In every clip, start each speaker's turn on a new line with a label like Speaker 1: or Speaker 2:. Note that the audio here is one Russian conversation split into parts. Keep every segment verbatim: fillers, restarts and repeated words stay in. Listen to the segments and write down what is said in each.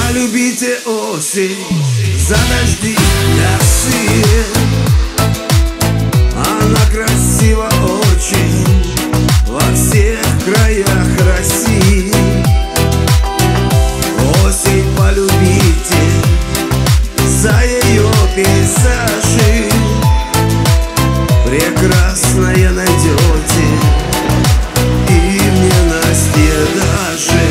Speaker 1: Полюбите осень за дожди косые. Она красива очень во всех краях России. Осень полюбите за ее пейзажи. Прекрасное найдете и в ненастье даже.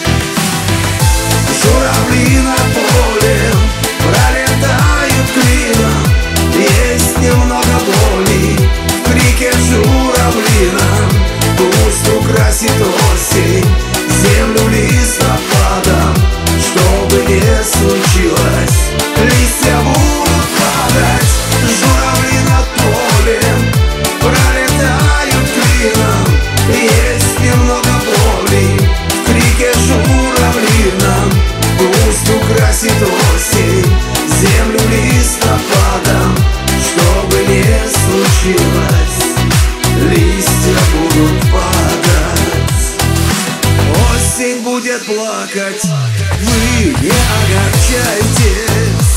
Speaker 1: Журавли над полем пролетают клином. Есть немного боли в крике журавлином. Пусть украсит осень землю листопадом. Что бы ни случилось, листья будут падать. Журавли над полем пролетают клином. Есть немного боли в крике журавлином. Пусть украсит осень землю листопадом. Что бы ни случилось, листья будут падать. Осень будет плакать, вы не огорчайтесь.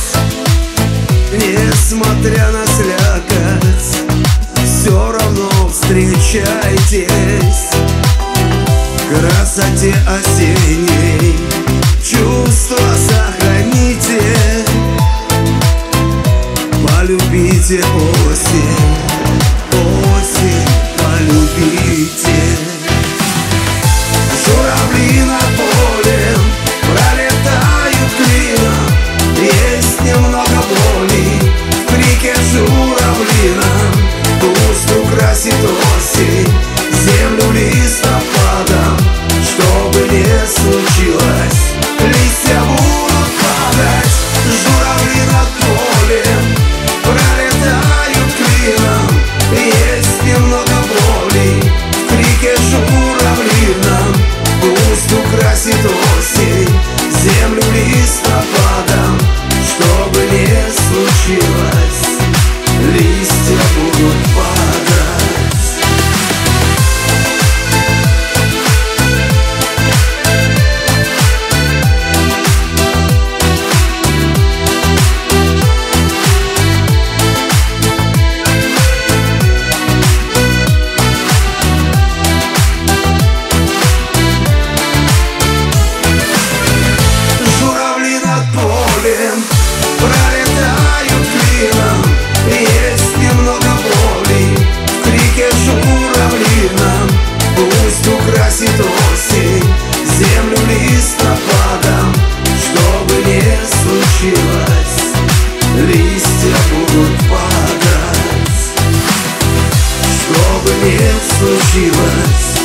Speaker 1: Несмотря на слякоть, все равно встречайтесь. К красоте осенней чувства сохраните. Полюбите осень, осень полюбите. Журавли над полем пролетают клином. Есть немного боли в крике журавлином. Пусть украсит осень землю листопадом. Что бы ни случилось, листья будут падать. Журавли над полем пролетают клином. Есть немного боли в крике журавлином. Пусть украсит осень землю листопадом. Что бы ни случилось, листья будут падать. Пролетают клином. Есть немного боли в крике журавлином. Пусть украсит осень землю листопадом. Что бы ни случилось, листья будут падать. Что бы ни случилось,